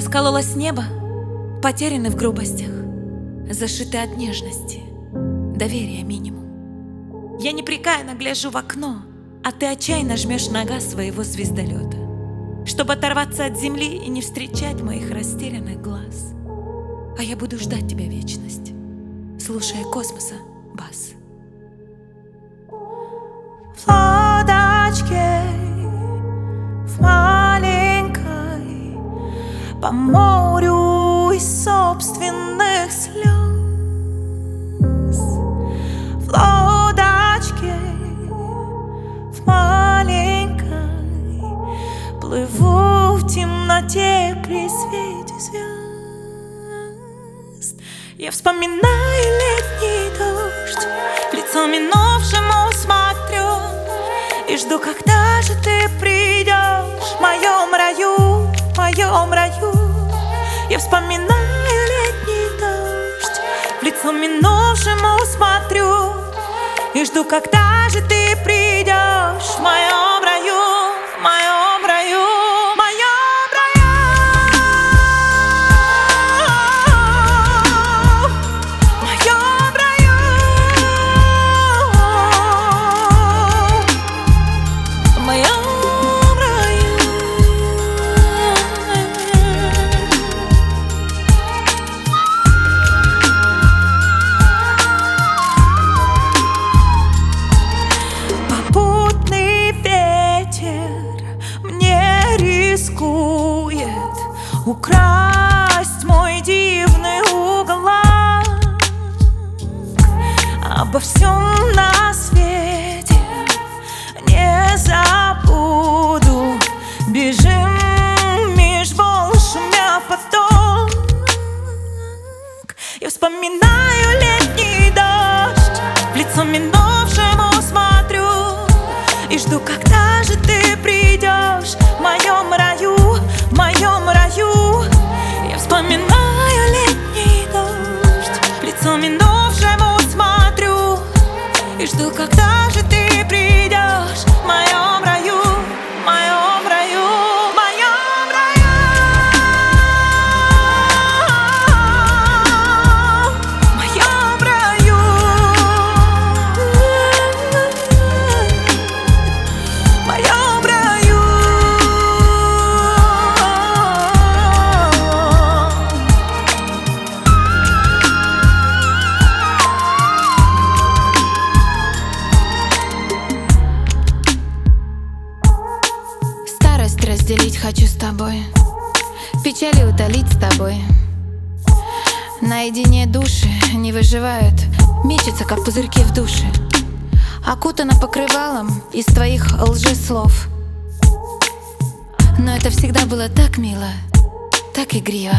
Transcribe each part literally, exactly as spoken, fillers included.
раскололось небо, потеряны в грубостях, зашиты от нежности, доверия минимум. Я непрекаянно гляжу в окно, а ты отчаянно жмешь на газ своего звездолета, чтобы оторваться от земли и не встречать моих растерянных глаз. А я буду ждать тебя вечность, слушая космоса бас. В лодочке, в маленькой, по морю из собственных слез. В лодочке, в маленькой, плыву в темноте при свете звезд. Я вспоминаю летний дождь, в лицо минувшему смотрю и жду, когда же ты придешь в моем раю, в моем раю. Я вспоминаю летний дождь, в лицо минувшему смотрю и жду, когда же ты придешь в моем раю, в моем раю. Украсть мой дивный уголок, обо всем на свете не забуду. Бежим меж волн, шумя поток. Я вспоминаю летний дождь, в лицо минувшему смотрю и жду, когда же ты придешь в моем раю, в моем раю. Я вспоминаю летний дождь, в лицо минувшему смотрю и жду, когда же ты придешь в моем раю, в моем раю, в моем раю, в моем раю, в моем раю. Разделить хочу с тобой, печали утолить с тобой. Наедине души не выживают, мечутся, как пузырьки в душе, окутана покрывалом из твоих лжеслов. Но это всегда было так мило, так игриво.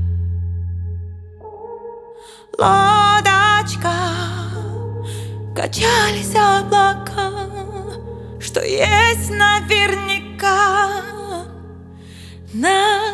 Лодочка, качались облака, что есть наверняка на